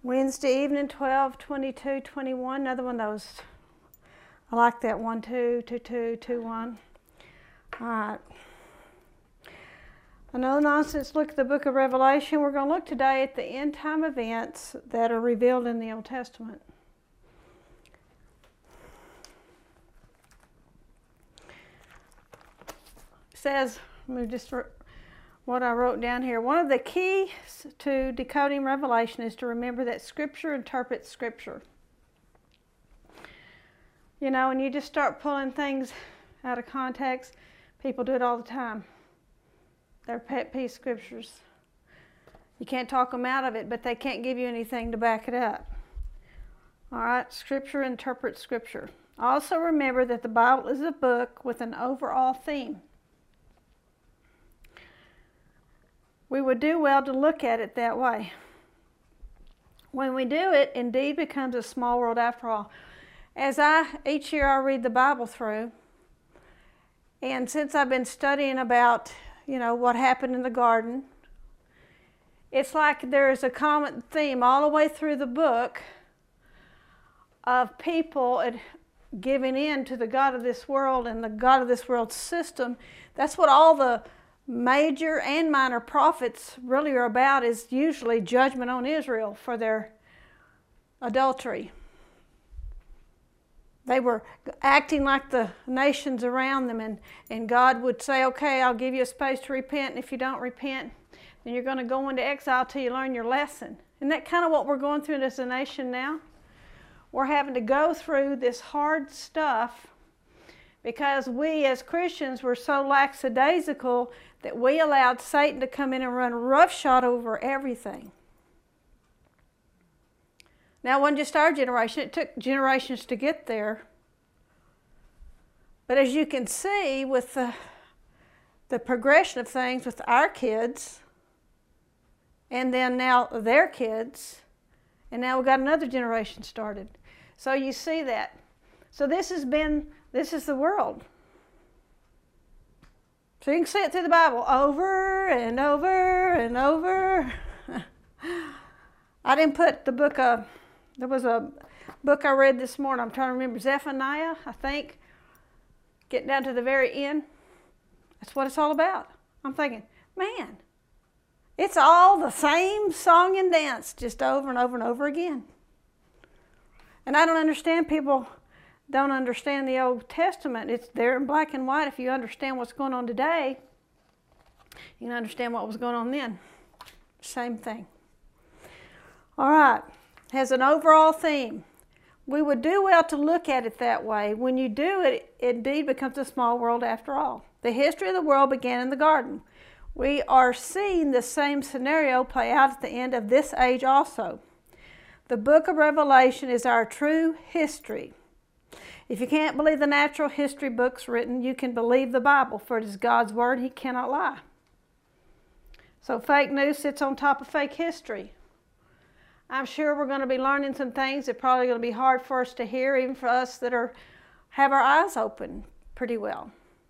Wednesday evening, 12, 22, 21. Another one of those. I like that 1, 2, 2, 2, 2, 1. All right. A no nonsense look at the book of Revelation. We're going to look today at the end time events that are revealed in the Old Testament. It says, let me just what I wrote down here. One of the keys to decoding Revelation is to remember that Scripture interprets Scripture. You know, when you just start pulling things out of context, people do it all the time. They're pet peeve scriptures. You can't talk them out of it, but they can't give you anything to back it up. All right, Scripture interprets Scripture. Also remember that the Bible is a book with an overall theme. We would do well to look at it that way. When we do, it indeed becomes a small world after all. Each year I read the Bible through, and since I've been studying about, what happened in the garden, it's like there is a common theme all the way through the book of people giving in to the God of this world and the God of this world system. That's what all the major and minor prophets really are about, is usually judgment on Israel for their adultery. They were acting like the nations around them, and God would say, okay, I'll give you a space to repent, and if you don't repent, then you're going to go into exile till you learn your lesson. Isn't that kind of what we're going through as a nation now? We're having to go through this hard stuff because we as Christians were so lackadaisical that we allowed Satan to come in and run roughshod over everything. Now, it wasn't just our generation. It took generations to get there. But as you can see with the progression of things with our kids, and then now their kids, and now we've got another generation started. So you see that. So this is the world. So you can see it through the Bible over and over and over. I didn't put the book of... There was a book I read this morning. I'm trying to remember. Zephaniah, I think. Getting down to the very end. That's what it's all about. I'm thinking, man, it's all the same song and dance just over and over and over again. And I don't understand. People don't understand the Old Testament. It's there in black and white. If you understand what's going on today, you can understand what was going on then. Same thing. All right. Has an overall theme. We would do well to look at it that way. When you do it, it indeed becomes a small world after all. The history of the world began in the garden. We are seeing the same scenario play out at the end of this age also. The book of Revelation is our true history. If you can't believe the natural history books written, you can believe the Bible, for it is God's word. He cannot lie. So fake news sits on top of fake history. I'm sure we're going to be learning some things that are probably going to be hard for us to hear, even for us that have our eyes open pretty well.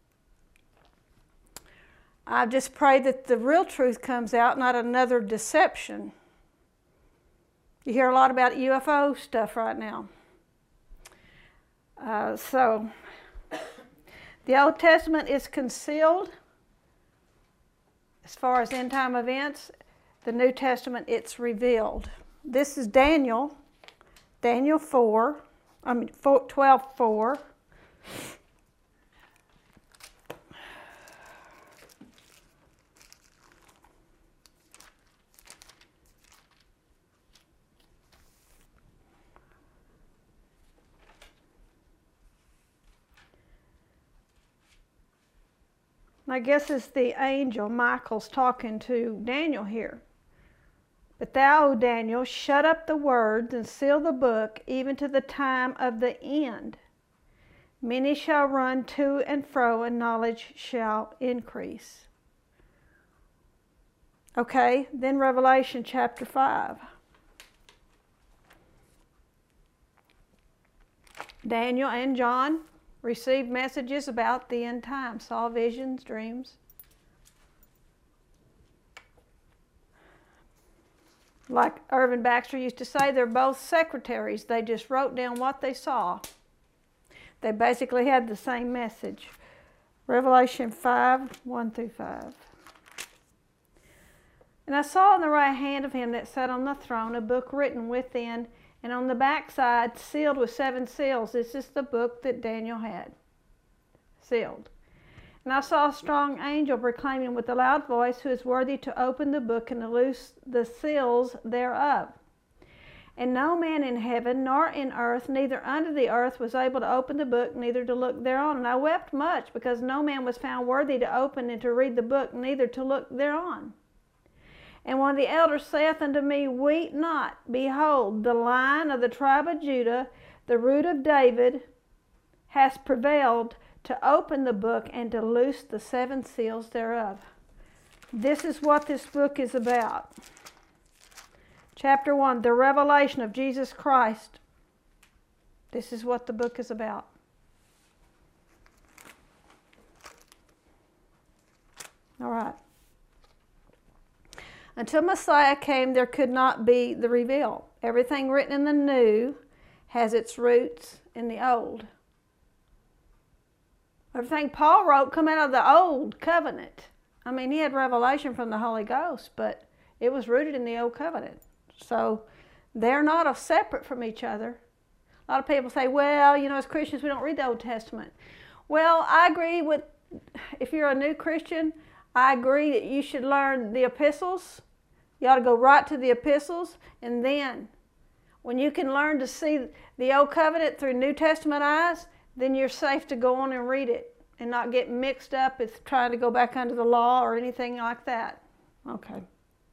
I just pray that the real truth comes out, not another deception. You hear a lot about UFO stuff right now. So the Old Testament is concealed as far as end time events. The New Testament, it's revealed. This is Daniel 12:4. I guess it's the angel Michael's talking to Daniel here. But thou, O Daniel, shut up the words and seal the book, even to the time of the end. Many shall run to and fro, and knowledge shall increase. Okay, then Revelation chapter 5. Daniel and John received messages about the end time, saw visions, dreams. Like Irvin Baxter used to say, they're both secretaries. They just wrote down what they saw. They basically had the same message. Revelation 5, 1 through 5. And I saw in the right hand of him that sat on the throne a book written within, and on the backside sealed with 7 seals. This is the book that Daniel had sealed. And I saw a strong angel proclaiming with a loud voice, who is worthy to open the book and to loose the seals thereof. And no man in heaven, nor in earth, neither under the earth, was able to open the book, neither to look thereon. And I wept much, because no man was found worthy to open and to read the book, neither to look thereon. And one of the elders saith unto me, Weep not. Behold, the Lion of the tribe of Judah, the Root of David, hath prevailed to open the book and to loose the 7 seals thereof. This is what this book is about. Chapter 1, the revelation of Jesus Christ. This is what the book is about. All right. Until Messiah came, there could not be the reveal. Everything written in the New has its roots in the Old. Everything Paul wrote come out of the Old Covenant. I mean, he had revelation from the Holy Ghost, but it was rooted in the Old Covenant. So they're not separate from each other. A lot of people say, well, you know, as Christians, we don't read the Old Testament. Well, I agree with, if you're a new Christian, I agree that you should learn the epistles. You ought to go right to the epistles, and then when you can learn to see the Old Covenant through New Testament eyes, then you're safe to go on and read it and not get mixed up with trying to go back under the law or anything like that. Okay.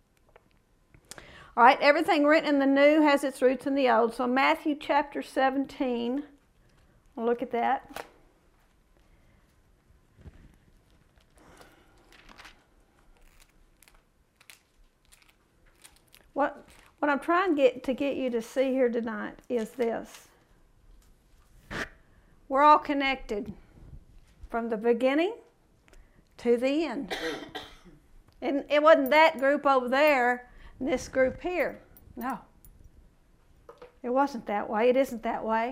All right, everything written in the New has its roots in the Old. So Matthew chapter 17, we'll look at that. What I'm trying to get you to see here tonight is this. We're all connected from the beginning to the end. And it wasn't that group over there and this group here. No. It wasn't that way. It isn't that way.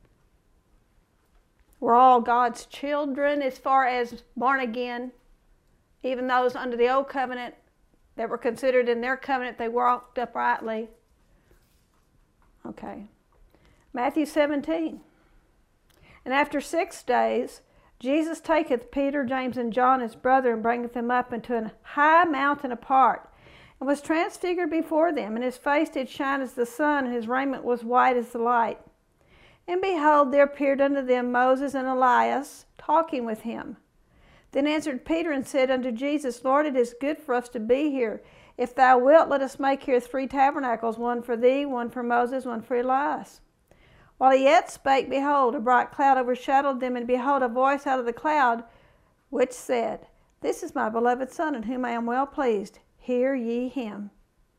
We're all God's children as far as born again. Even those under the old covenant that were considered in their covenant, they walked uprightly. Okay. Matthew 17. And after 6 days, Jesus taketh Peter, James, and John his brother, and bringeth them up into an high mountain apart, and was transfigured before them. And his face did shine as the sun, and his raiment was white as the light. And behold, there appeared unto them Moses and Elias, talking with him. Then answered Peter and said unto Jesus, Lord, it is good for us to be here. If thou wilt, let us make here 3 tabernacles, one for thee, one for Moses, one for Elias. While he yet spake, behold, a bright cloud overshadowed them, and behold, a voice out of the cloud, which said, This is my beloved Son, in whom I am well pleased. Hear ye him.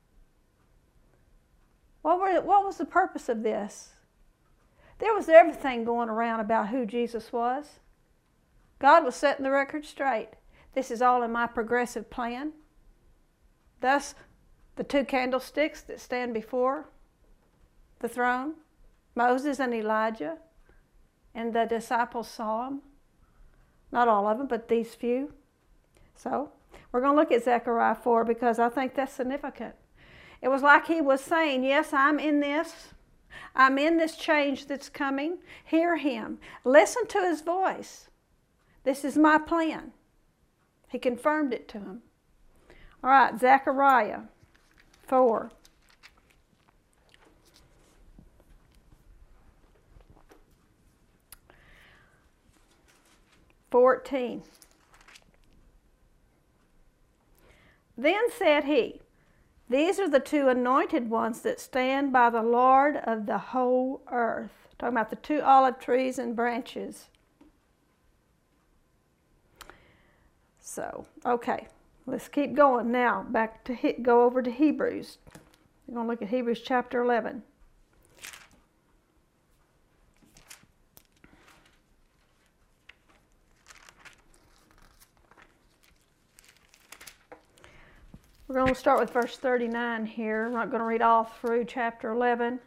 What was the purpose of this? There was everything going around about who Jesus was. God was setting the record straight. This is all in my progressive plan. Thus, the 2 candlesticks that stand before the throne, Moses and Elijah, and the disciples saw them. Not all of them, but these few. So, we're going to look at Zechariah 4 because I think that's significant. It was like he was saying, yes, I'm in this. I'm in this change that's coming. Hear him. Listen to his voice. This is my plan. He confirmed it to him. All right, Zechariah 4. "14. Then said he, These are the 2 anointed ones that stand by the Lord of the whole earth. Talking about the 2 olive trees and branches. So, okay, let's keep going now. Back to go over to Hebrews. We're going to look at Hebrews chapter 11. We're going to start with verse 39 here. I'm not going to read all through chapter 11.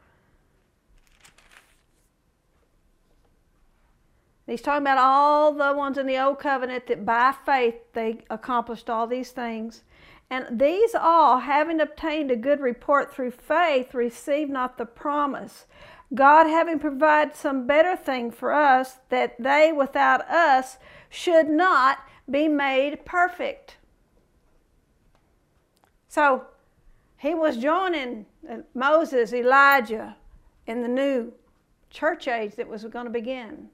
He's talking about all the ones in the Old Covenant that by faith they accomplished all these things. And these all, having obtained a good report through faith, received not the promise. God having provided some better thing for us, that they without us should not be made perfect. So, he was joining Moses, Elijah, in the new church age that was going to begin.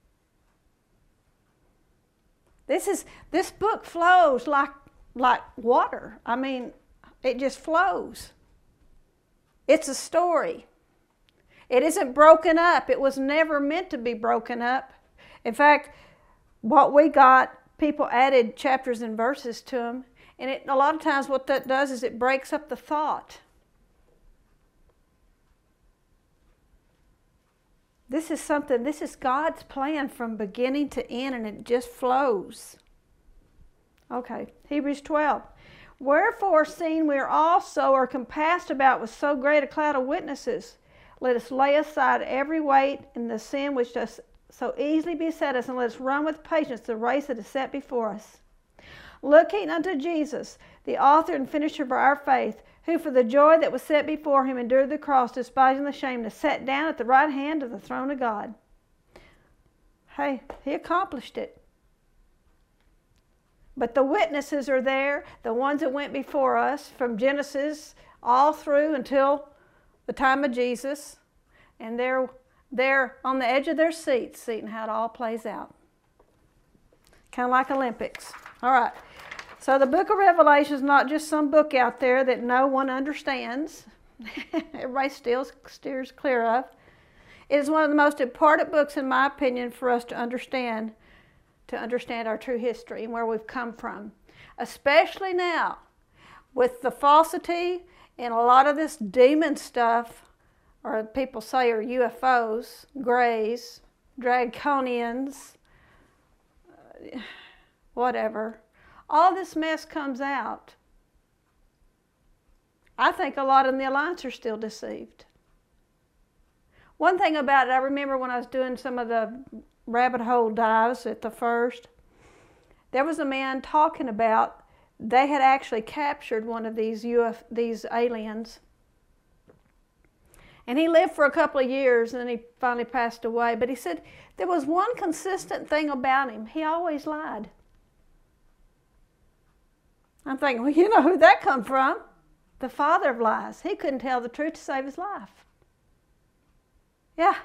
This book flows like water. I mean, it just flows. It's a story. It isn't broken up. It was never meant to be broken up. In fact, what we got, people added chapters and verses to them. And a lot of times what that does is it breaks up the thought. This is God's plan from beginning to end, and it just flows. Okay, Hebrews 12. Wherefore, seeing we also are compassed about with so great a cloud of witnesses, let us lay aside every weight and the sin which does so easily beset us, and let us run with patience the race that is set before us. Looking unto Jesus, the author and finisher of our faith, who for the joy that was set before him endured the cross, despising the shame, and sat down at the right hand of the throne of God. Hey, he accomplished it. But the witnesses are there, the ones that went before us, from Genesis all through until the time of Jesus, and they're on the edge of their seats, seeing how it all plays out. Kind of like Olympics. All right. So the book of Revelation is not just some book out there that no one understands. Everybody still steers clear of. It is one of the most important books, in my opinion, for us to understand our true history and where we've come from. Especially now, with the falsity and a lot of this demon stuff, or people say are UFOs, Greys, Draconians, whatever. All this mess comes out. I think a lot in the Alliance are still deceived. One thing about it, I remember when I was doing some of the rabbit hole dives at the first, there was a man talking about they had actually captured one of these aliens. And he lived for a couple of years, and then he finally passed away. But he said there was one consistent thing about him. He always lied. I'm thinking, well, you know who that come from? The father of lies. He couldn't tell the truth to save his life. Yeah.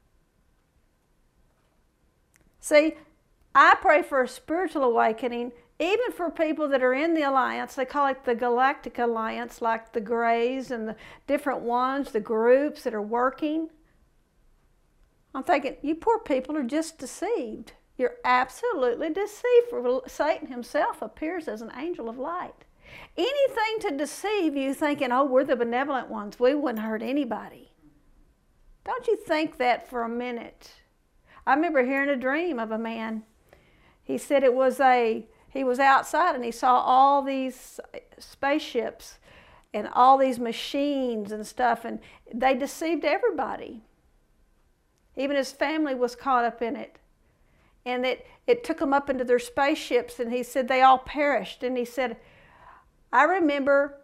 See, I pray for a spiritual awakening, even for people that are in the Alliance. They call it the Galactic Alliance, like the Greys and the different ones, the groups that are working. I'm thinking, you poor people are just deceived. You're absolutely deceived, for Satan himself appears as an angel of light. Anything to deceive you, thinking, oh, we're the benevolent ones. We wouldn't hurt anybody. Don't you think that for a minute. I remember hearing a dream of a man. He said he was outside and he saw all these spaceships and all these machines and stuff, and they deceived everybody. Even his family was caught up in it. And it took them up into their spaceships, and he said they all perished. And he said, I remember,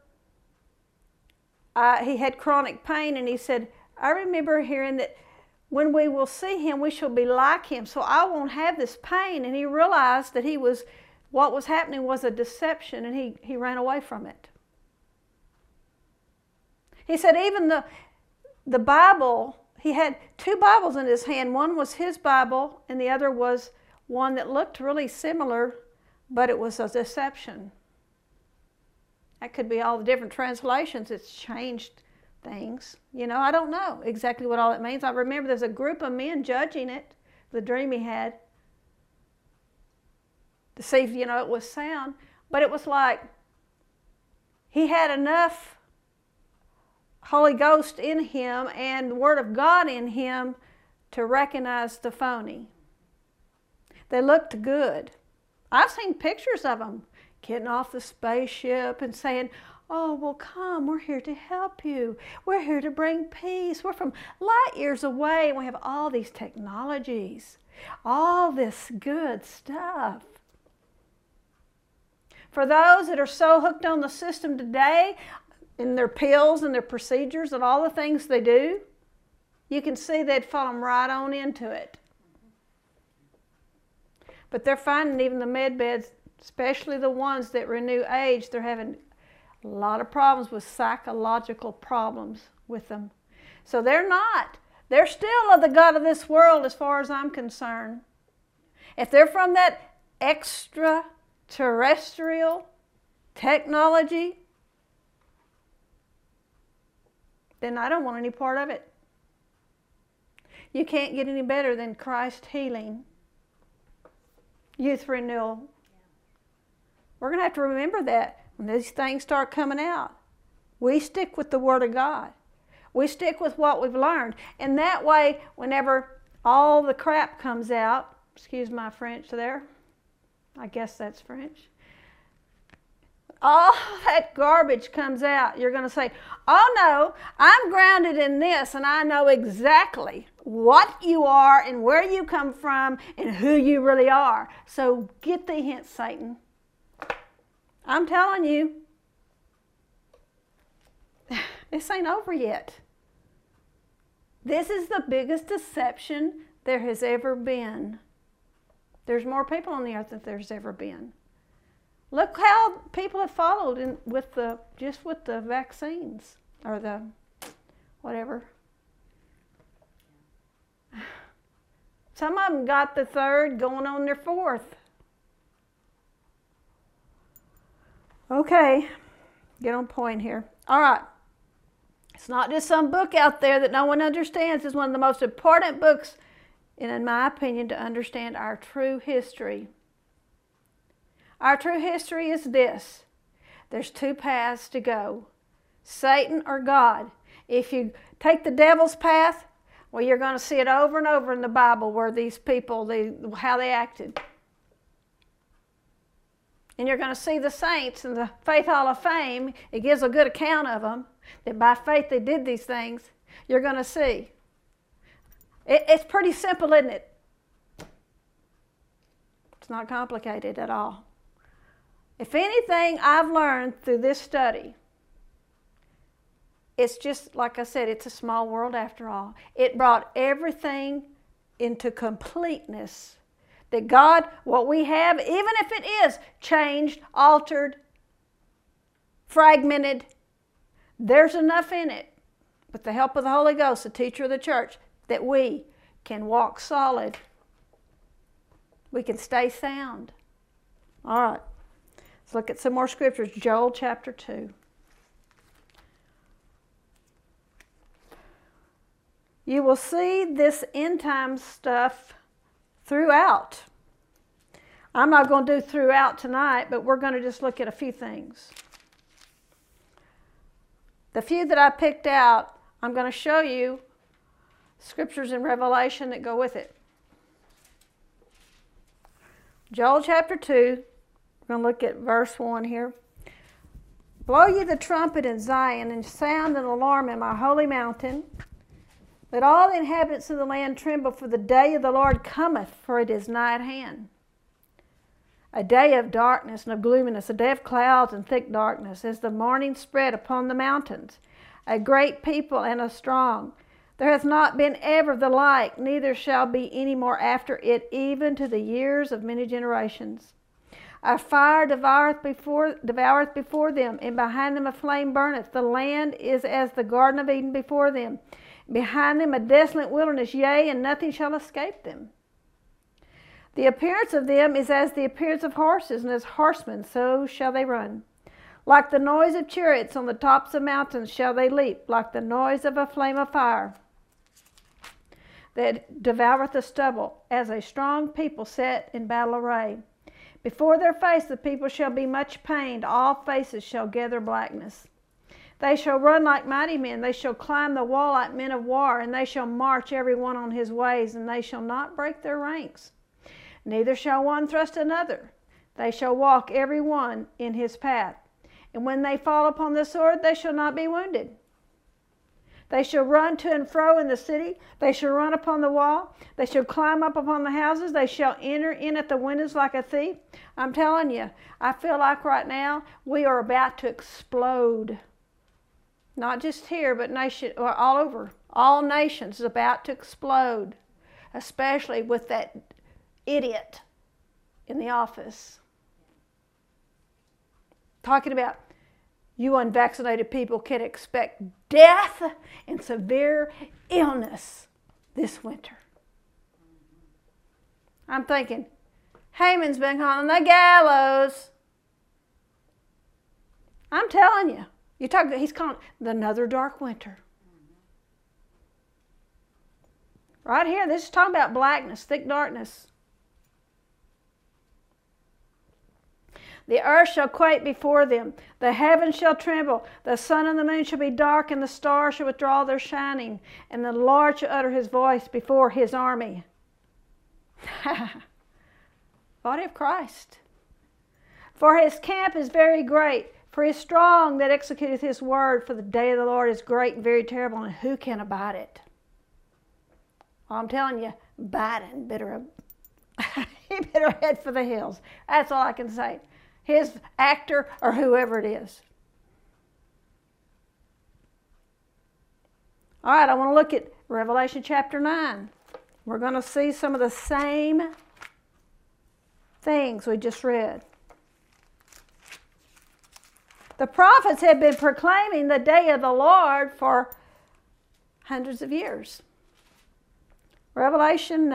he had chronic pain, and he said, I remember hearing that when we will see him, we shall be like him, so I won't have this pain. And he realized that what was happening was a deception, and he ran away from it. He said even the Bible, he had 2 Bibles in his hand. One was his Bible, and the other was one that looked really similar, but it was a deception. That could be all the different translations. It's changed things. You know, I don't know exactly what all that means. I remember there's a group of men judging it, the dream he had, to see if, it was sound. But it was like he had enough Holy Ghost in him and the Word of God in him to recognize the phony. They looked good. I've seen pictures of them. getting off the spaceship and saying, oh, well, come, we're here to help you. We're here to bring peace. We're from light years away, and we have all these technologies, all this good stuff. For those that are so hooked on the system today, in their pills and their procedures and all the things they do, you can see they'd fallen right on into it. But they're finding even the med beds, especially the ones that renew age, they're having a lot of problems with psychological problems with them. So they're still of the God of this world as far as I'm concerned. If they're from that extraterrestrial technology, then I don't want any part of it. You can't get any better than Christ healing, youth renewal. We're going to have to remember that when these things start coming out. We stick with the Word of God. We stick with what we've learned. And that way, whenever all the crap comes out, excuse my French there, I guess that's French. All that garbage comes out, you're going to say, oh no, I'm grounded in this and I know exactly what you are and where you come from and who you really are. So get the hint, Satan. I'm telling you, this ain't over yet. This is the biggest deception there has ever been. There's more people on the earth than there's ever been. Look how people have followed with the vaccines or the whatever. Some of them got the third, going on their fourth. Okay, get on point here. All right. It's not just some book out there that no one understands. It's one of the most important books, in my opinion, to understand our true history. Our true history is this. There's two paths to go, Satan or God. If you take the devil's path, well, you're going to see it over and over in the Bible where these people, how they acted. And you're going to see the saints in the Faith Hall of Fame. It gives a good account of them, that by faith they did these things. You're going to see. It's pretty simple, isn't it? It's not complicated at all. If anything I've learned through this study, it's just, like I said, it's a small world after all. It brought everything into completeness. That God, what we have, even if it is changed, altered, fragmented, there's enough in it, with the help of the Holy Ghost, the teacher of the church, that we can walk solid. We can stay sound. All right. Let's look at some more scriptures. Joel chapter 2. You will see this end time stuff throughout. I'm not going to do throughout tonight, but we're going to just look at a few things. The few that I picked out, I'm going to show you scriptures in Revelation that go with it. Joel chapter 2, we're going to look at verse 1 here. Blow ye the trumpet in Zion and sound an alarm in my holy mountain. Let all the inhabitants of the land tremble, for the day of the Lord cometh, for it is nigh at hand. A day of darkness and of gloominess, a day of clouds and thick darkness, as the morning spread upon the mountains. A great people and a strong. There hath not been ever the like, neither shall be any more after it, even to the years of many generations. A fire devoureth before them, and behind them a flame burneth. The land is as the Garden of Eden before them. Behind them a desolate wilderness, yea, and nothing shall escape them. The appearance of them is as the appearance of horses, and as horsemen so shall they run. Like the noise of chariots on the tops of mountains shall they leap, like the noise of a flame of fire that devoureth the stubble, as a strong people set in battle array. Before their face the people shall be much pained, all faces shall gather blackness. They shall run like mighty men, they shall climb the wall like men of war, and they shall march every one on his ways, and they shall not break their ranks. Neither shall one thrust another. They shall walk every one in his path. And when they fall upon the sword, they shall not be wounded. They shall run to and fro in the city. They shall run upon the wall. They shall climb up upon the houses. They shall enter in at the windows like a thief. I'm telling you, I feel like right now we are about to explode. Not just here, but all over. All nations is about to explode, especially with that idiot in the office. Talking about you unvaccinated people can expect death and severe illness this winter. I'm thinking, Haman's been on the gallows. I'm telling you, he's calling it another dark winter. Right here, this is talking about blackness, thick darkness. The earth shall quake before them. The heavens shall tremble. The sun and the moon shall be dark, and the stars shall withdraw their shining. And the Lord shall utter his voice before his army. Body of Christ. For his camp is very great. For he is strong that executeth his word. For the day of the Lord is great and very terrible, and who can abide it? Well, I'm telling you, Biden he better head for the hills. That's all I can say. His actor or whoever it is. All right, I want to look at Revelation chapter 9. We're going to see some of the same things we just read. The prophets had been proclaiming the day of the Lord for hundreds of years. Revelation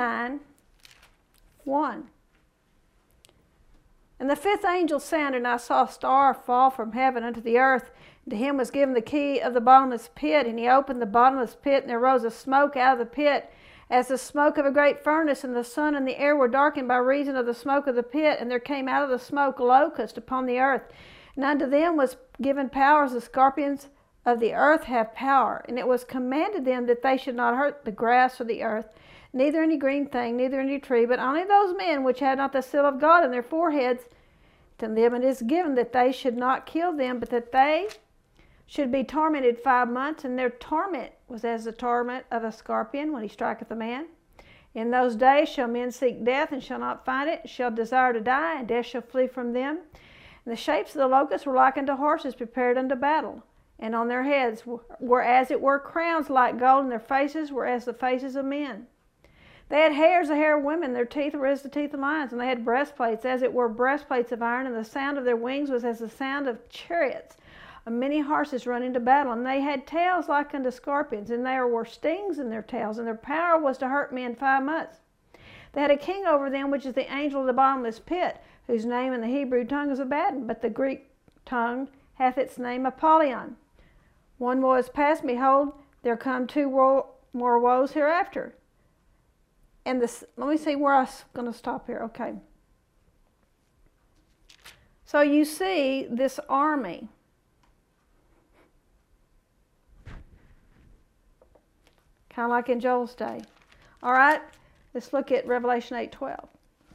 9:1. And the fifth angel sounded, and I saw a star fall from heaven unto the earth. And to him was given the key of the bottomless pit. And he opened the bottomless pit, and there rose a smoke out of the pit, as the smoke of a great furnace. And the sun and the air were darkened by reason of the smoke of the pit. And there came out of the smoke locusts upon the earth. And unto them was given power, as the scorpions of the earth have power. And it was commanded them that they should not hurt the grass or the earth, neither any green thing, neither any tree, but only those men which had not the seal of God in their foreheads. To them it is given that they should not kill them, but that they should be tormented 5 months, and their torment was as the torment of a scorpion when he striketh a man. In those days shall men seek death, and shall not find it, shall desire to die, and death shall flee from them. And the shapes of the locusts were like unto horses prepared unto battle, and on their heads were as it were crowns like gold, and their faces were as the faces of men. They had hair as the hair of women, their teeth were as the teeth of lions, and they had breastplates as it were breastplates of iron, and the sound of their wings was as the sound of chariots, of many horses running to battle. And they had tails like unto scorpions, and there were stings in their tails, and their power was to hurt men 5 months. They had a king over them, which is the angel of the bottomless pit, whose name in the Hebrew tongue is Abaddon, but the Greek tongue hath its name Apollyon. One woe is past, behold, there come 2 more woes hereafter. And this, let me see where I'm going to stop here. Okay. So you see this army. Kind of like in Joel's day. All right, let's look at Revelation 8:12.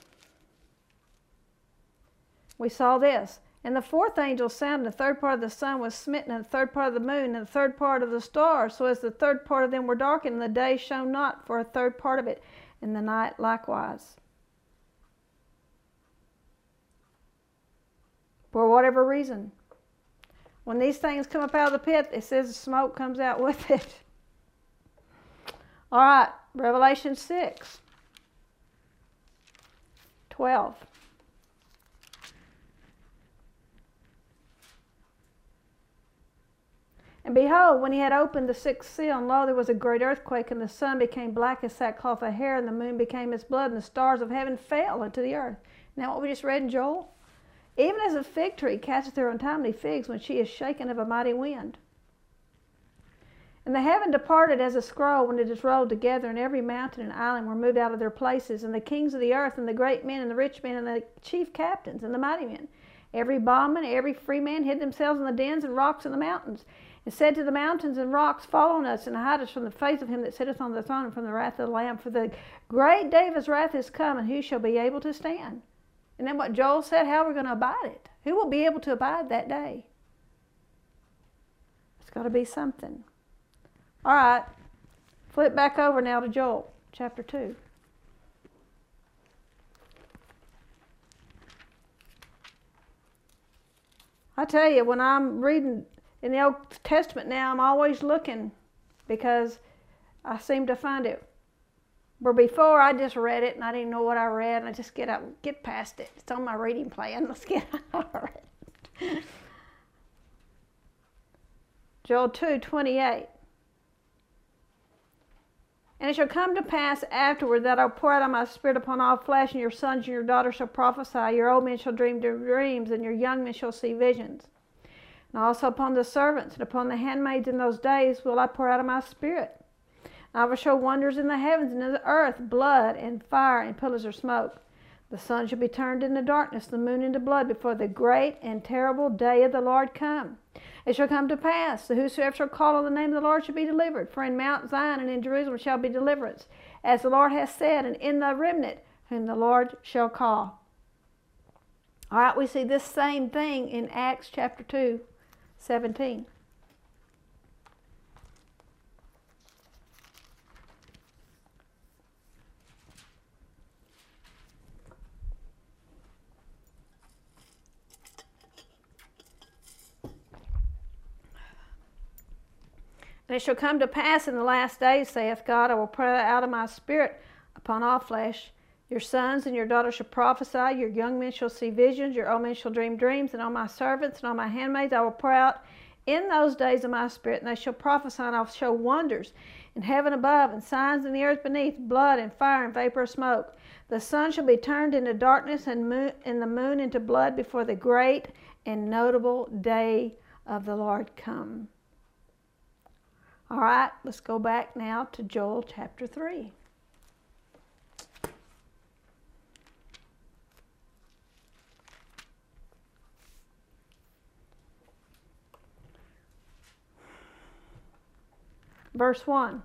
We saw this. And the fourth angel sounded, and the third part of the sun was smitten, and the third part of the moon, and the third part of the stars. So as the third part of them were darkened, and the day shone not for a third part of it, and the night likewise. For whatever reason. When these things come up out of the pit, it says the smoke comes out with it. All right, Revelation 6:12. And behold, when he had opened the 6th seal, and lo, there was a great earthquake, and the sun became black as sackcloth of hair, and the moon became as blood, and the stars of heaven fell unto the earth. Now what we just read in Joel? Even as a fig tree catcheth her untimely figs when she is shaken of a mighty wind. And the heaven departed as a scroll when it is rolled together, and every mountain and island were moved out of their places, and the kings of the earth, and the great men, and the rich men, and the chief captains, and the mighty men. Every bondman, every free man hid themselves in the dens and rocks in the mountains, and said to the mountains and rocks, fall on us, and hide us from the face of him that sitteth on the throne, and from the wrath of the Lamb. For the great day of his wrath is come, and who shall be able to stand? And then what Joel said, how are we going to abide it? Who will be able to abide that day? It's got to be something. All right. Flip back over now to Joel chapter 2. I tell you, when I'm reading in the Old Testament now, I'm always looking because I seem to find it. Where before I just read it and I didn't know what I read, and I just get past it. It's on my reading plan. Let's get over it. Joel 2:28. And it shall come to pass afterward that I'll pour out of my spirit upon all flesh, and your sons and your daughters shall prophesy, your old men shall dream dreams, and your young men shall see visions. And also upon the servants and upon the handmaids in those days will I pour out of my spirit. And I will show wonders in the heavens and in the earth, blood and fire and pillars of smoke. The sun shall be turned into darkness, the moon into blood, before the great and terrible day of the Lord come. It shall come to pass that whosoever shall call on the name of the Lord shall be delivered. For in Mount Zion and in Jerusalem shall be deliverance, as the Lord hath said, and in the remnant whom the Lord shall call. All right, we see this same thing in Acts chapter 2:17. And it shall come to pass in the last days, saith God, I will pour out of my spirit upon all flesh. Your sons and your daughters shall prophesy, your young men shall see visions, your old men shall dream dreams, and on my servants and on my handmaids I will pour out in those days of my spirit, and they shall prophesy, and I will show wonders in heaven above, and signs in the earth beneath, blood and fire and vapor of smoke. The sun shall be turned into darkness, and the moon into blood, before the great and notable day of the Lord come. All right, let's go back now to Joel chapter 3. Verse 1.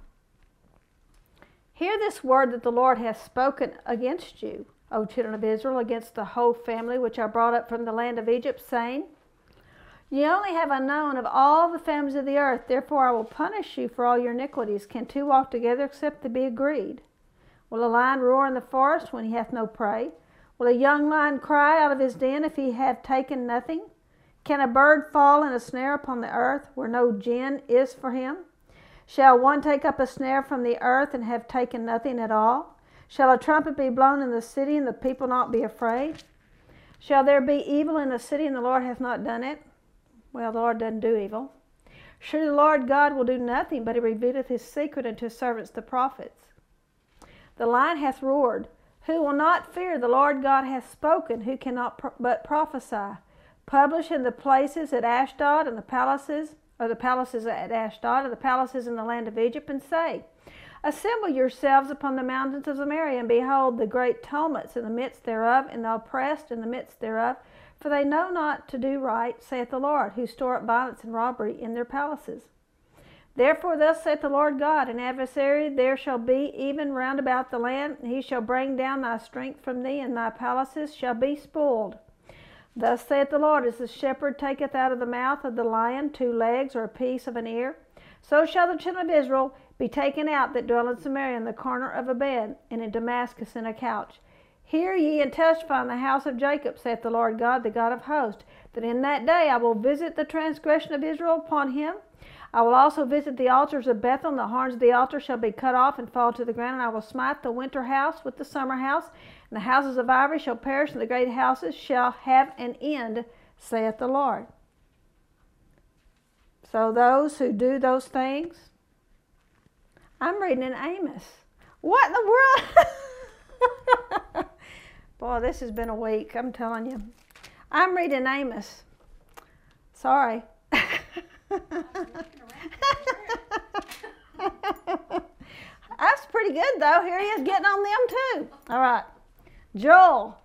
Hear this word that the Lord hath spoken against you, O children of Israel, against the whole family which I brought up from the land of Egypt, saying, Ye only have I known of all the families of the earth, therefore I will punish you for all your iniquities. Can two walk together except they be agreed? Will a lion roar in the forest when he hath no prey? Will a young lion cry out of his den if he have taken nothing? Can a bird fall in a snare upon the earth where no gin is for him? Shall one take up a snare from the earth and have taken nothing at all? Shall a trumpet be blown in the city and the people not be afraid? Shall there be evil in the city and the Lord hath not done it? Well, the Lord doesn't do evil. Surely the Lord God will do nothing, but he revealeth his secret unto his servants the prophets. The lion hath roared. Who will not fear? The Lord God hath spoken. Who cannot but prophesy? Publish in the places at Ashdod and the palaces at Ashdod and the palaces in the land of Egypt, and say, Assemble yourselves upon the mountains of Samaria, and behold the great tumults in the midst thereof, and the oppressed in the midst thereof. For they know not to do right, saith the Lord, who store up violence and robbery in their palaces. Therefore thus saith the Lord God, An adversary there shall be even round about the land, and he shall bring down thy strength from thee, and thy palaces shall be spoiled. Thus saith the Lord, As the shepherd taketh out of the mouth of the lion 2 legs or a piece of an ear, so shall the children of Israel be taken out that dwell in Samaria in the corner of a bed, and in Damascus in a couch. Hear ye and testify in the house of Jacob, saith the Lord God, the God of hosts, that in that day I will visit the transgression of Israel upon him. I will also visit the altars of Bethel, and the horns of the altar shall be cut off and fall to the ground, and I will smite the winter house with the summer house, and the houses of ivory shall perish, and the great houses shall have an end, saith the Lord. So those who do those things, I'm reading in Amos. What in the world? Boy, this has been a week, I'm telling you. I'm reading Amos. Sorry. That's pretty good, though. Here he is getting on them, too. All right. Joel.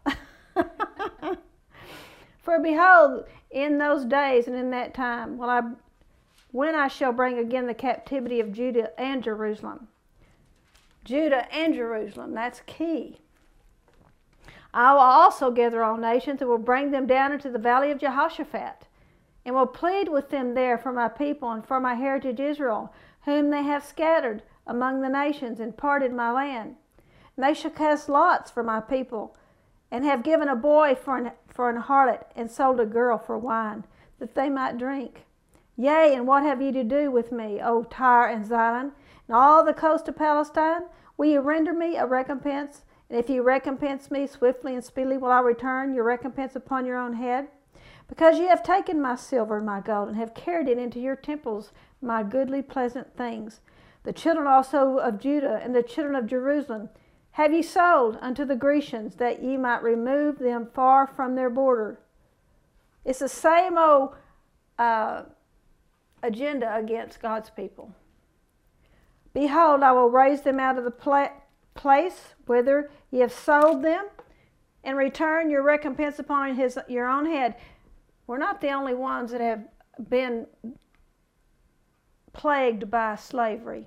For behold, in those days and in that time, when I shall bring again the captivity of Judah and Jerusalem. Judah and Jerusalem, that's key. I will also gather all nations and will bring them down into the valley of Jehoshaphat, and will plead with them there for my people and for my heritage Israel, whom they have scattered among the nations and parted my land. And they shall cast lots for my people, and have given a boy for an harlot, and sold a girl for wine, that they might drink. Yea, and what have ye to do with me, O Tyre and Zidon, and all the coast of Palestine? Will ye render me a recompense? And if ye recompense me swiftly and speedily, will I return your recompense upon your own head? Because ye have taken my silver and my gold, and have carried it into your temples, my goodly pleasant things. The children also of Judah and the children of Jerusalem have ye sold unto the Grecians, that ye might remove them far from their border. It's the same old agenda against God's people. Behold, I will raise them out of the place whither ye have sold them, and return your recompense upon your own head. We're not the only ones that have been plagued by slavery.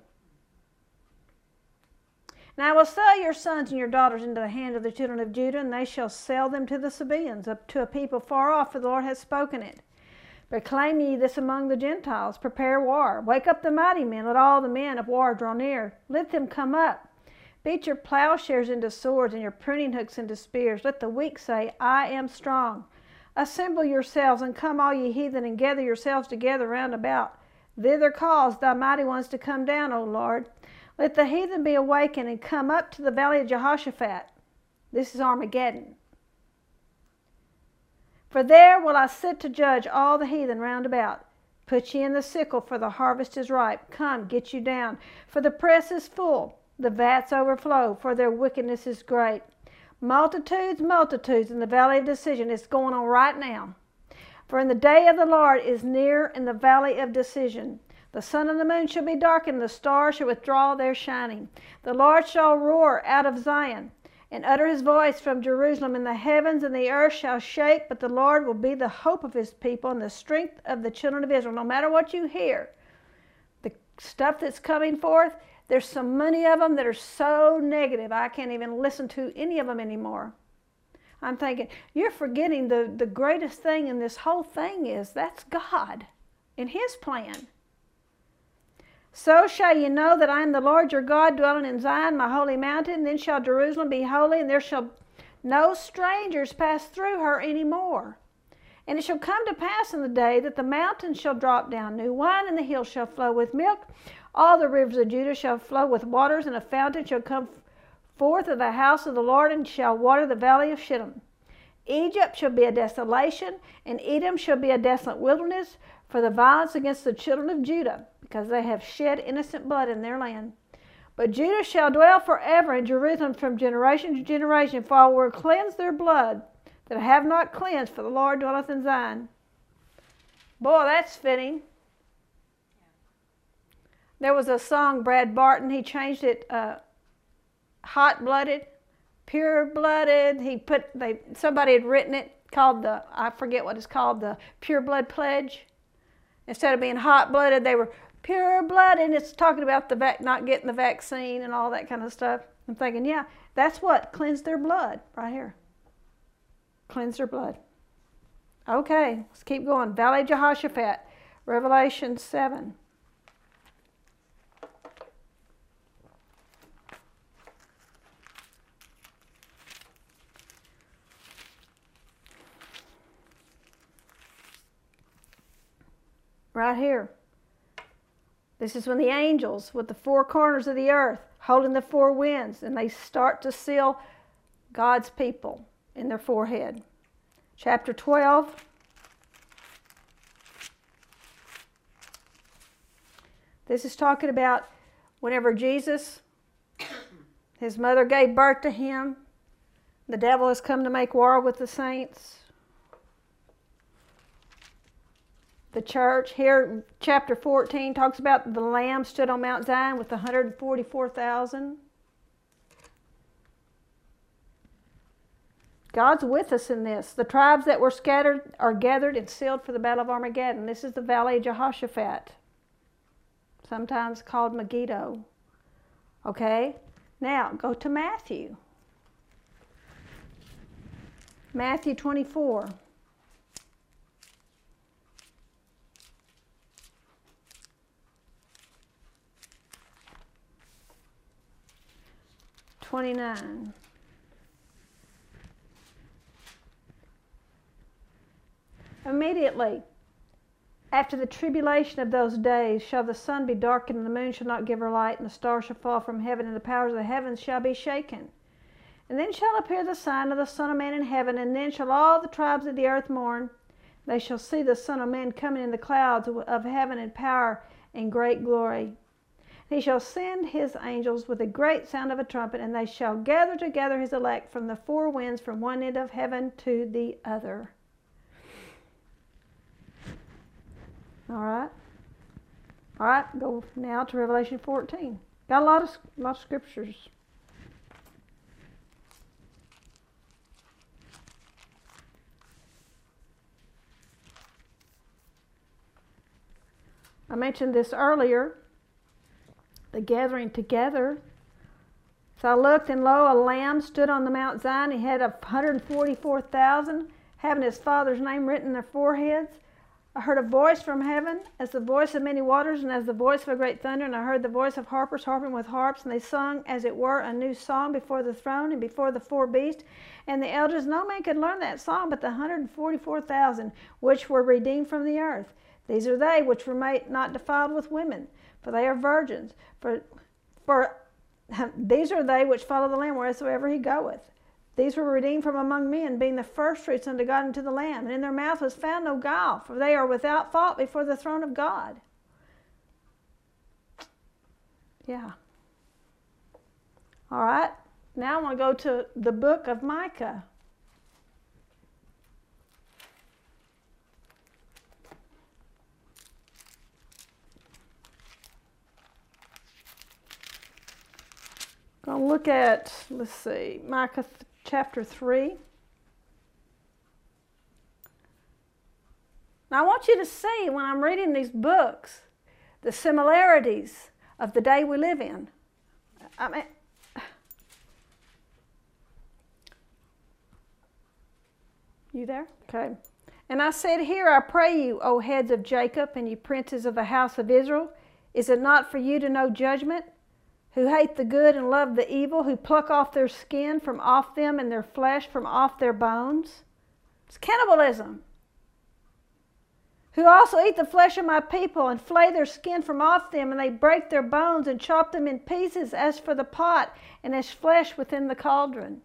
Now I will sell your sons and your daughters into the hand of the children of Judah, and they shall sell them to the Sabaeans, up to a people far off, for the Lord hath spoken it. Proclaim ye this among the Gentiles, prepare war. Wake up the mighty men, let all the men of war draw near. Let them come up. Beat your plowshares into swords, and your pruning hooks into spears. Let the weak say, I am strong. Assemble yourselves, and come all ye heathen, and gather yourselves together round about. Thither cause thy mighty ones to come down, O Lord. Let the heathen be awakened, and come up to the valley of Jehoshaphat. This is Armageddon. For there will I sit to judge all the heathen round about. Put ye in the sickle, for the harvest is ripe. Come, get you down, for the press is full. The vats overflow, for their wickedness is great. Multitudes, multitudes in the valley of decision. It's going on right now. For in the day of the Lord is near in the valley of decision. The sun and the moon shall be darkened, the stars shall withdraw their shining. The Lord shall roar out of Zion, and utter his voice from Jerusalem. And the heavens and the earth shall shake, but the Lord will be the hope of his people and the strength of the children of Israel. No matter what you hear, the stuff that's coming forth, there's so many of them that are so negative, I can't even listen to any of them anymore. I'm thinking, you're forgetting the greatest thing in this whole thing is that's God and his plan. So shall ye know that I am the Lord your God, dwelling in Zion, my holy mountain. Then shall Jerusalem be holy, and there shall no strangers pass through her any more. And it shall come to pass in the day that the mountains shall drop down new wine, and the hills shall flow with milk. All the rivers of Judah shall flow with waters, and a fountain shall come forth of the house of the Lord, and shall water the valley of Shittim. Egypt shall be a desolation, and Edom shall be a desolate wilderness, for the violence against the children of Judah, because they have shed innocent blood in their land. But Judah shall dwell forever, and Jerusalem from generation to generation, for I will cleanse their blood that I have not cleansed, for the Lord dwelleth in Zion. Boy, that's fitting. There was a song, Brad Barton, he changed it, hot-blooded, pure-blooded. Somebody had written it, called I forget what it's called, the Pure Blood Pledge. Instead of being hot-blooded, they were pure-blooded, and it's talking about not getting the vaccine and all that kind of stuff. I'm thinking, yeah, that's what cleansed their blood right here. Cleanse their blood. Okay, let's keep going. Valley of Jehoshaphat, Revelation 7. Right here. This is when the angels with the four corners of the earth holding the four winds, and they start to seal God's people in their forehead. Chapter 12. This is talking about whenever Jesus, his mother gave birth to him, the devil has come to make war with the saints. The church. Here, chapter 14 talks about the Lamb stood on Mount Zion with 144,000. God's with us in this. The tribes that were scattered are gathered and sealed for the battle of Armageddon. This is the valley of Jehoshaphat, sometimes called Megiddo. Okay, now go to Matthew. Matthew 24. (29). Immediately after the tribulation of those days shall the sun be darkened, and the moon shall not give her light, and the stars shall fall from heaven, and the powers of the heavens shall be shaken. And then shall appear the sign of the Son of Man in heaven, and then shall all the tribes of the earth mourn. They shall see the Son of Man coming in the clouds of heaven in power and great glory. He shall send his angels with a great sound of a trumpet, and they shall gather together his elect from the four winds, from one end of heaven to the other. All right, go now to Revelation 14. Got a lot of scriptures. I mentioned this earlier, the gathering together. So I looked, and lo, a lamb stood on the Mount Zion. He had 144,000, having his Father's name written in their foreheads. I heard a voice from heaven, as the voice of many waters, and as the voice of a great thunder. And I heard the voice of harpers harping with harps, and they sung, as it were, a new song before the throne and before the four beasts and the elders. No man could learn that song but the 144,000, which were redeemed from the earth. These are they which were made not defiled with women, for they are virgins. For these are they which follow the Lamb wheresoever he goeth. These were redeemed from among men, being the firstfruits unto God and to the Lamb. And in their mouth was found no guile, for they are without fault before the throne of God. Yeah. All right. Now I want to go to the book of Micah. Going to look at, let's see, Micah chapter 3. Now I want you to see, when I'm reading these books, the similarities of the day we live in. I mean, you there? Okay. And I said, Hear, I pray you, O heads of Jacob, and you princes of the house of Israel. Is it not for you to know judgment? Who hate the good and love the evil, who pluck off their skin from off them and their flesh from off their bones. It's cannibalism. Who also eat the flesh of my people and flay their skin from off them, and they break their bones and chop them in pieces as for the pot and as flesh within the cauldron.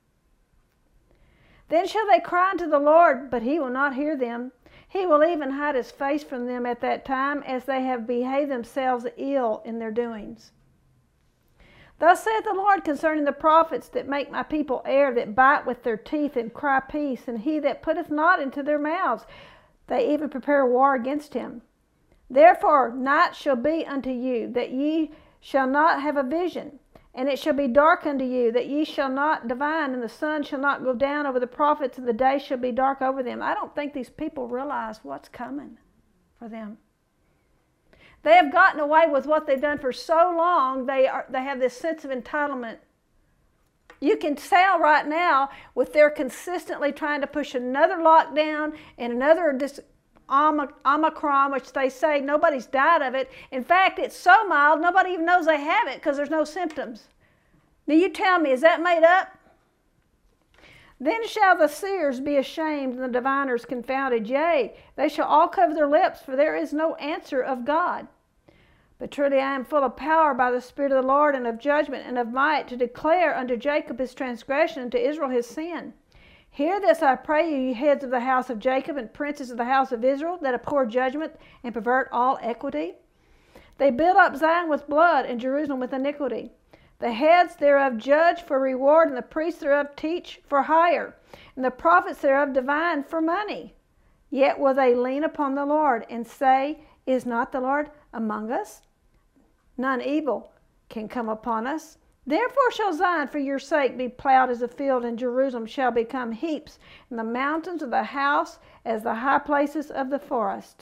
Then shall they cry unto the Lord, but he will not hear them. He will even hide his face from them at that time, as they have behaved themselves ill in their doings. Thus saith the Lord concerning the prophets that make my people err, that bite with their teeth and cry peace, and he that putteth not into their mouths, they even prepare war against him. Therefore night shall be unto you, that ye shall not have a vision, and it shall be dark unto you, that ye shall not divine, and the sun shall not go down over the prophets, and the day shall be dark over them. I don't think these people realize what's coming for them. They have gotten away with what they've done for so long. They have this sense of entitlement. You can tell right now with their consistently trying to push another lockdown and another Omicron, which they say nobody's died of it. In fact, it's so mild nobody even knows they have it because there's no symptoms. Now you tell me, is that made up? Then shall the seers be ashamed, and the diviners confounded. Yea, they shall all cover their lips, for there is no answer of God. But truly I am full of power by the Spirit of the Lord, and of judgment, and of might, to declare unto Jacob his transgression, and to Israel his sin. Hear this, I pray you, ye heads of the house of Jacob, and princes of the house of Israel, that abhor judgment, and pervert all equity. They build up Zion with blood, and Jerusalem with iniquity. The heads thereof judge for reward, and the priests thereof teach for hire, and the prophets thereof divine for money. Yet will they lean upon the Lord, and say, Is not the Lord among us? None evil can come upon us. Therefore shall Zion for your sake be plowed as a field, and Jerusalem shall become heaps, and the mountains of the house as the high places of the forest.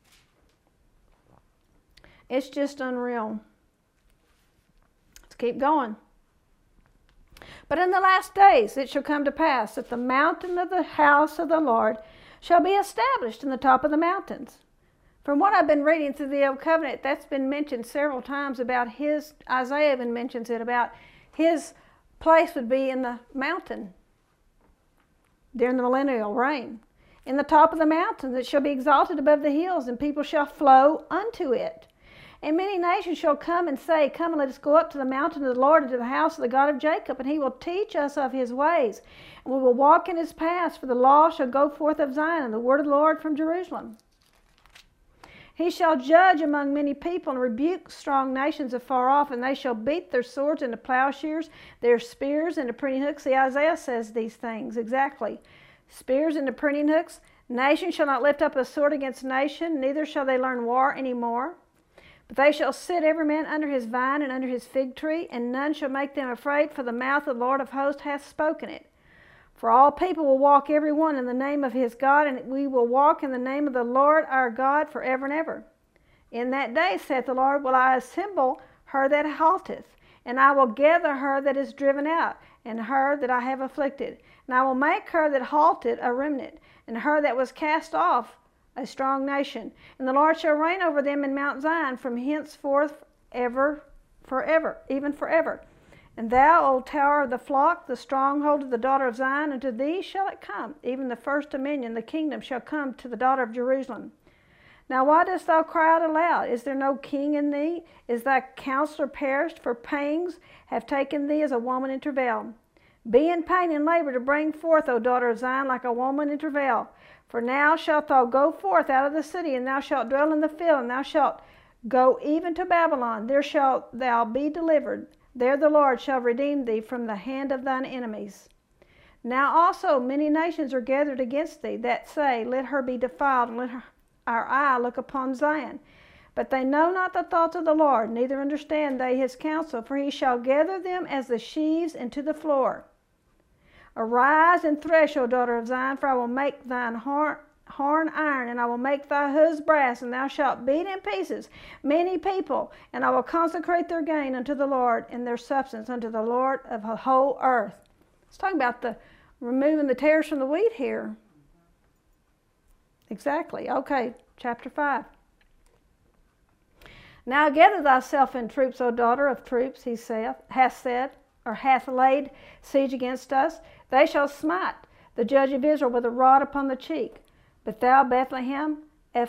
It's just unreal. Keep going. But in the last days it shall come to pass that the mountain of the house of the Lord shall be established in the top of the mountains. From what I've been reading through the Old Covenant, that's been mentioned several times about his, Isaiah even mentions it, about his place would be in the mountain during the millennial reign. In the top of the mountains it shall be exalted above the hills, and people shall flow unto it. And many nations shall come and say, Come and let us go up to the mountain of the Lord, and to the house of the God of Jacob, and he will teach us of his ways, and we will walk in his paths, for the law shall go forth of Zion, and the word of the Lord from Jerusalem. He shall judge among many people, and rebuke strong nations afar off, and they shall beat their swords into plowshares, their spears into pruning hooks. See, Isaiah says these things exactly. Spears into pruning hooks. Nation shall not lift up a sword against nation, neither shall they learn war any more. But they shall sit every man under his vine and under his fig tree, and none shall make them afraid, for the mouth of the Lord of hosts hath spoken it. For all people will walk every one in the name of his God, and we will walk in the name of the Lord our God forever and ever. In that day, saith the Lord, will I assemble her that halteth, and I will gather her that is driven out, and her that I have afflicted. And I will make her that halted a remnant, and her that was cast off a strong nation. And the Lord shall reign over them in Mount Zion from henceforth ever, forever, even forever. And thou, O tower of the flock, the stronghold of the daughter of Zion, unto thee shall it come, even the first dominion, the kingdom shall come to the daughter of Jerusalem. Now why dost thou cry out aloud? Is there no king in thee? Is thy counselor perished? For pangs have taken thee as a woman in travail. Be in pain and labor to bring forth, O daughter of Zion, like a woman in travail. For now shalt thou go forth out of the city, and thou shalt dwell in the field, and thou shalt go even to Babylon. There shalt thou be delivered. There the Lord shall redeem thee from the hand of thine enemies. Now also many nations are gathered against thee, that say, Let her be defiled, and let our eye look upon Zion. But they know not the thoughts of the Lord, neither understand they his counsel, for he shall gather them as the sheaves into the floor. Arise and thresh, O daughter of Zion, for I will make thine horn iron, and I will make thy hooves brass, and thou shalt beat in pieces many people, and I will consecrate their gain unto the Lord, and their substance unto the Lord of the whole earth. It's talking about the removing the tares from the wheat here. Exactly. Okay, chapter 5. Now gather thyself in troops, O daughter of troops, he hath laid siege against us. They shall smite the judge of Israel with a rod upon the cheek. But thou, Bethlehem,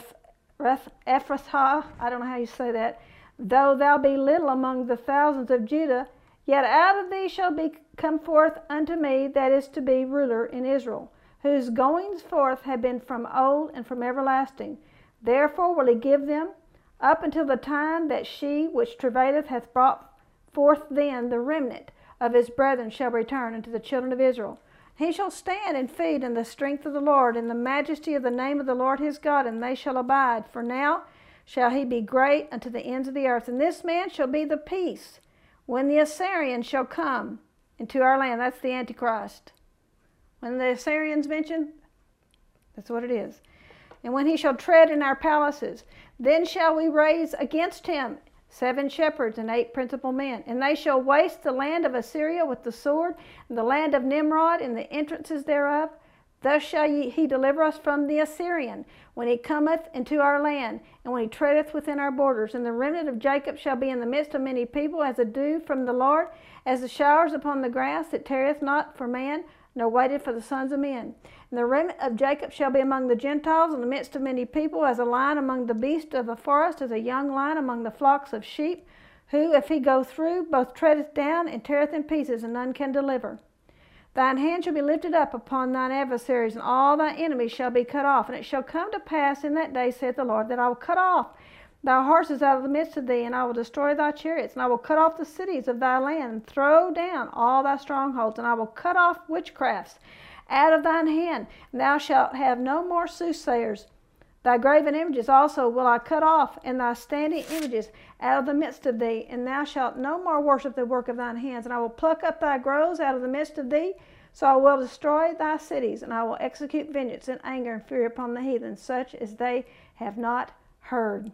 Ephrathah, I don't know how you say that, though thou be little among the thousands of Judah, yet out of thee shall come forth unto me that is to be ruler in Israel, whose goings forth have been from old and from everlasting. Therefore will he give them up until the time that she which travaileth hath brought forth. Then the remnant of his brethren shall return unto the children of Israel. He shall stand and feed in the strength of the Lord, in the majesty of the name of the Lord his God, and they shall abide. For now shall he be great unto the ends of the earth. And this man shall be the peace, when the Assyrians shall come into our land. That's the Antichrist. When the Assyrians mentioned, that's what it is. And when he shall tread in our palaces, then shall we raise against him 7 shepherds and 8 principal men. And they shall waste the land of Assyria with the sword, and the land of Nimrod and the entrances thereof. Thus shall he deliver us from the Assyrian, when he cometh into our land, and when he treadeth within our borders. And the remnant of Jacob shall be in the midst of many people, as the dew from the Lord, as the showers upon the grass, that tarrieth not for man, nor waiteth for the sons of men. And the remnant of Jacob shall be among the Gentiles, in the midst of many people, as a lion among the beasts of the forest, as a young lion among the flocks of sheep, who, if he go through, both treadeth down and teareth in pieces, and none can deliver. Thine hand shall be lifted up upon thine adversaries, and all thy enemies shall be cut off. And it shall come to pass in that day, saith the Lord, that I will cut off thy horses out of the midst of thee, and I will destroy thy chariots, and I will cut off the cities of thy land, and throw down all thy strongholds, and I will cut off witchcrafts out of thine hand, and thou shalt have no more soothsayers. Thy graven images also will I cut off, and thy standing images out of the midst of thee, and thou shalt no more worship the work of thine hands. And I will pluck up thy groves out of the midst of thee, so I will destroy thy cities, and I will execute vengeance and anger and fury upon the heathen, such as they have not heard.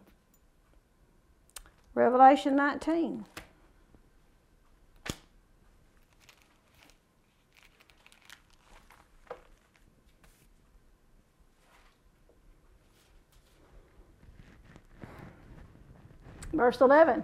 Revelation 19. Verse 11.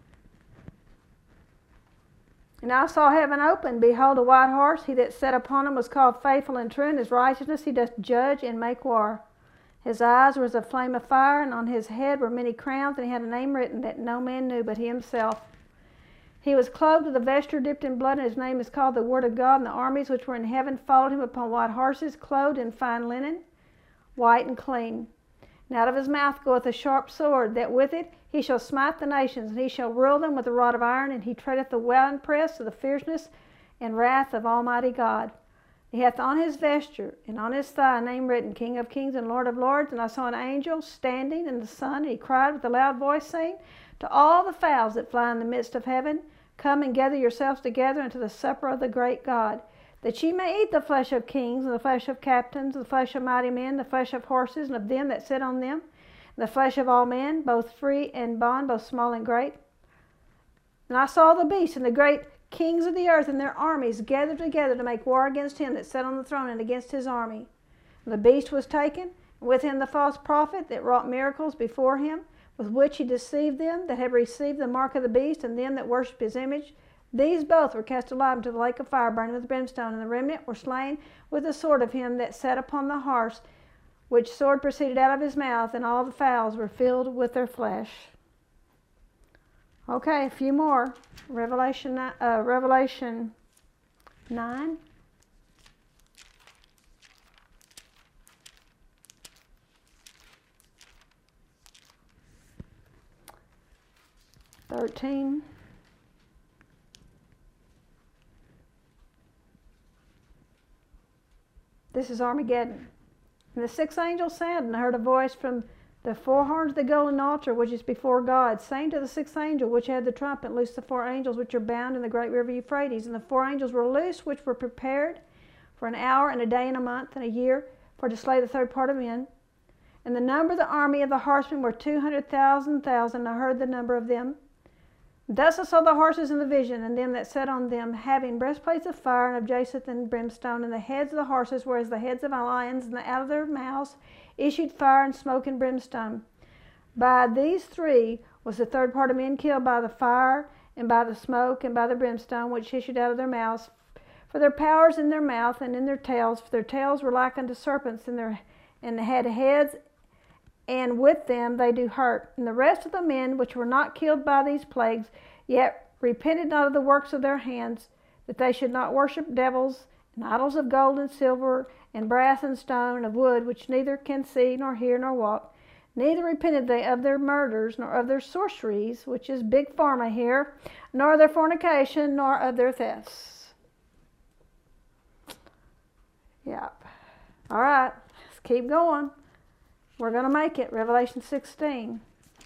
And I saw heaven open. Behold, a white horse. He that sat upon him was called Faithful and True. In his righteousness he doth judge and make war. His eyes were as a flame of fire, and on his head were many crowns, and he had a name written that no man knew but he himself. He was clothed with a vesture dipped in blood, and his name is called the Word of God. And the armies which were in heaven followed him upon white horses, clothed in fine linen, white and clean. And out of his mouth goeth a sharp sword, that with it he shall smite the nations, and he shall rule them with a rod of iron, and he treadeth the winepress of the fierceness and wrath of Almighty God. He hath on his vesture and on his thigh a name written, King of Kings and Lord of Lords. And I saw an angel standing in the sun, and he cried with a loud voice, saying, To all the fowls that fly in the midst of heaven, come and gather yourselves together unto the supper of the great God, that ye may eat the flesh of kings, and the flesh of captains, and the flesh of mighty men, the flesh of horses, and of them that sit on them, and the flesh of all men, both free and bond, both small and great. And I saw the beast and the great kings of the earth and their armies gathered together to make war against him that sat on the throne and against his army. And the beast was taken, and with him the false prophet that wrought miracles before him, with which he deceived them that had received the mark of the beast, and them that worshipped his image. These both were cast alive into the lake of fire, burning with brimstone, and the remnant were slain with the sword of him that sat upon the horse, which sword proceeded out of his mouth, and all the fowls were filled with their flesh. Okay, a few more. Revelation 9. (13). This is Armageddon. And the sixth angel sounded, and I heard a voice from the four horns of the golden altar, which is before God, saying to the sixth angel, which had the trumpet, Loose the four angels which are bound in the great river Euphrates. And the four angels were loosed, which were prepared for an hour and a day and a month and a year, for to slay the third part of men. And the number of the army of the horsemen were 200,000. I heard the number of them. Thus I saw the horses in the vision, and them that sat on them, having breastplates of fire and of jacinth and brimstone, and the heads of the horses were as the heads of lions, and out of their mouths issued fire and smoke and brimstone. By these three was the third part of men killed, by the fire, and by the smoke, and by the brimstone, which issued out of their mouths. For their powers in their mouth and in their tails, for their tails were like unto serpents, and they had heads, and with them they do hurt. And the rest of the men which were not killed by these plagues, yet repented not of the works of their hands, that they should not worship devils, and idols of gold and silver, and brass and stone, and of wood, which neither can see, nor hear, nor walk. Neither repented they of their murders, nor of their sorceries, which is big pharma here, nor of their fornication, nor of their thefts. Yep. All right, let's keep going. We're going to make it. Revelation 16.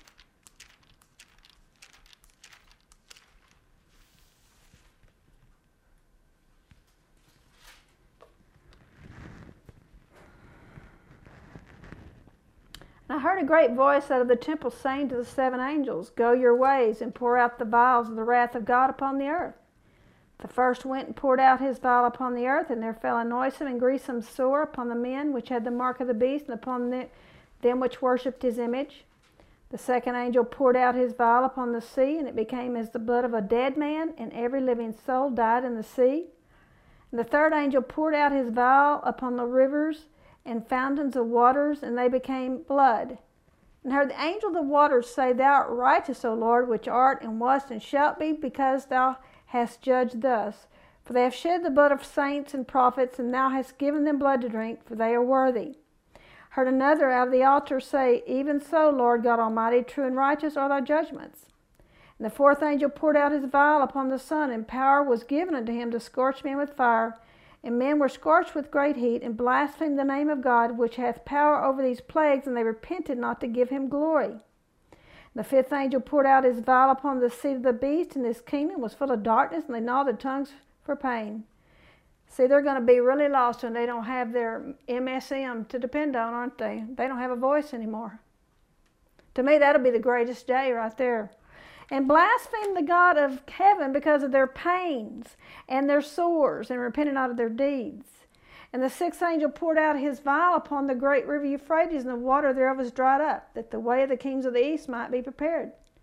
I heard a great voice out of the temple saying to the seven angels, Go your ways, and pour out the vials of the wrath of God upon the earth. The first went and poured out his vial upon the earth, and there fell a noisome and grievous sore upon the men which had the mark of the beast, and upon them which worshipped his image. The second angel poured out his vial upon the sea, and it became as the blood of a dead man, and every living soul died in the sea. And the third angel poured out his vial upon the rivers and fountains of waters, and they became blood. And heard the angel of the waters say, Thou art righteous, O Lord, which art and wast and shalt be, because thou hast judged thus. For they have shed the blood of saints and prophets, and thou hast given them blood to drink, for they are worthy. Heard another out of the altar say, Even so, Lord God Almighty, true and righteous are thy judgments. And the fourth angel poured out his vial upon the sun, and power was given unto him to scorch men with fire. And men were scorched with great heat, and blasphemed the name of God, which hath power over these plagues, and they repented not to give him glory. The fifth angel poured out his vial upon the seat of the beast, and his kingdom was full of darkness, and they gnawed their tongues for pain. See, they're going to be really lost when they don't have their MSM to depend on, aren't they? They don't have a voice anymore. To me, that'll be the greatest day right there. And blasphemed the God of heaven because of their pains and their sores, and repented not of their deeds. And the sixth angel poured out his vial upon the great river Euphrates, and the water thereof was dried up, that the way of the kings of the east might be prepared.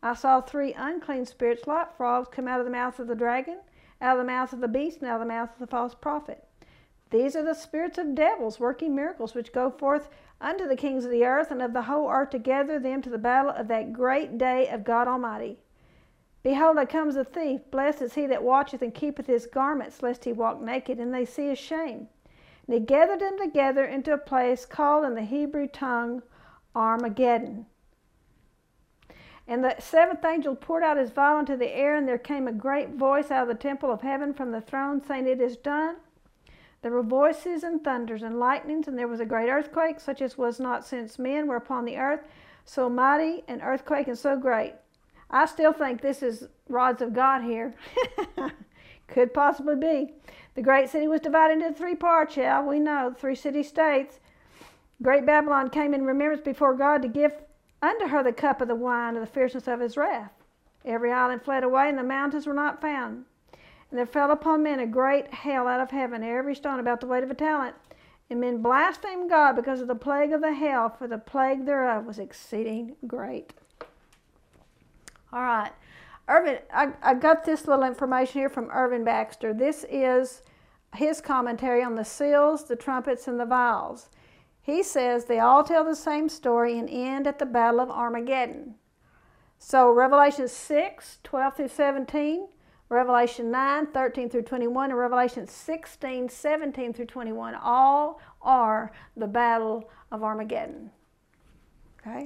I saw 3 unclean spirits like frogs come out of the mouth of the dragon, out of the mouth of the beast, and out of the mouth of the false prophet. These are the spirits of devils working miracles, which go forth unto the kings of the earth and of the whole earth to gather them to the battle of that great day of God Almighty. Behold, I come as a thief. Blessed is he that watcheth and keepeth his garments, lest he walk naked, and they see his shame. And he gathered them together into a place called in the Hebrew tongue Armageddon. And the 7th angel poured out his vial into the air, and there came a great voice out of the temple of heaven from the throne, saying, It is done. There were voices and thunders and lightnings, and there was a great earthquake, such as was not since men were upon the earth, so mighty an earthquake and so great. I still think this is rods of God here. Could possibly be. The great city was divided into 3 parts, we know, 3 city-states. Great Babylon came in remembrance before God to give unto her the cup of the wine of the fierceness of his wrath. Every island fled away, and the mountains were not found. And there fell upon men a great hail out of heaven, every stone about the weight of a talent. And men blasphemed God because of the plague of the hail, for the plague thereof was exceeding great. All right. Irvin, I got this little information here from Irvin Baxter. This is his commentary on the seals, the trumpets, and the vials. He says they all tell the same story and end at the Battle of Armageddon. So Revelation 6, 12 through 17, Revelation 9, 13 through 21, and Revelation 16, 17 through 21, all are the Battle of Armageddon. Okay?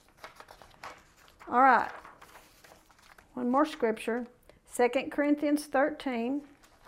All right. One more scripture, 2 Corinthians 13.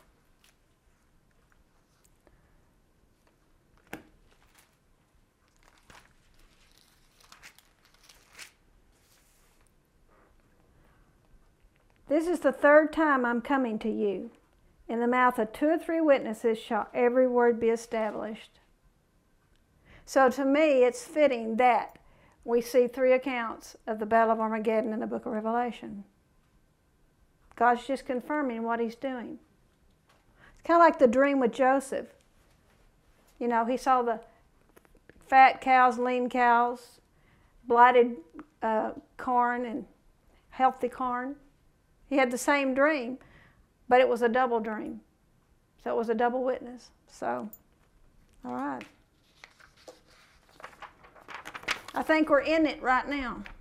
This is the 3rd time I'm coming to you. In the mouth of 2 or 3 witnesses shall every word be established. So to me, it's fitting that we see 3 accounts of the Battle of Armageddon in the book of Revelation. God's just confirming what he's doing. It's kind of like the dream with Joseph. You know, he saw the fat cows, lean cows, blighted corn and healthy corn. He had the same dream, but it was a double dream. So it was a double witness. So, all right. I think we're in it right now.